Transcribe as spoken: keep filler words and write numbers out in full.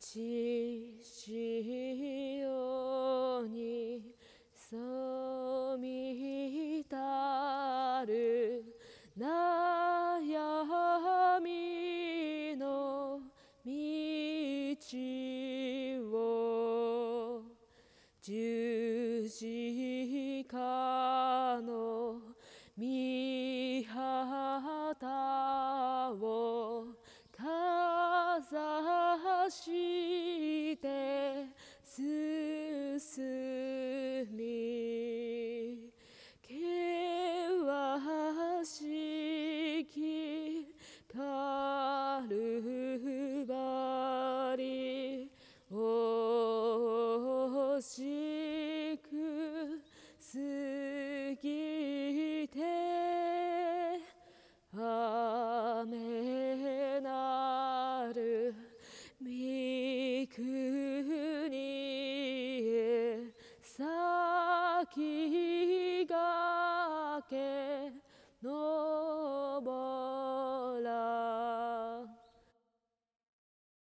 し潮に染みたる悩みの道を十字架の御旗をかざして進み険しきカルバリ惜しく過ぎて雨なる御国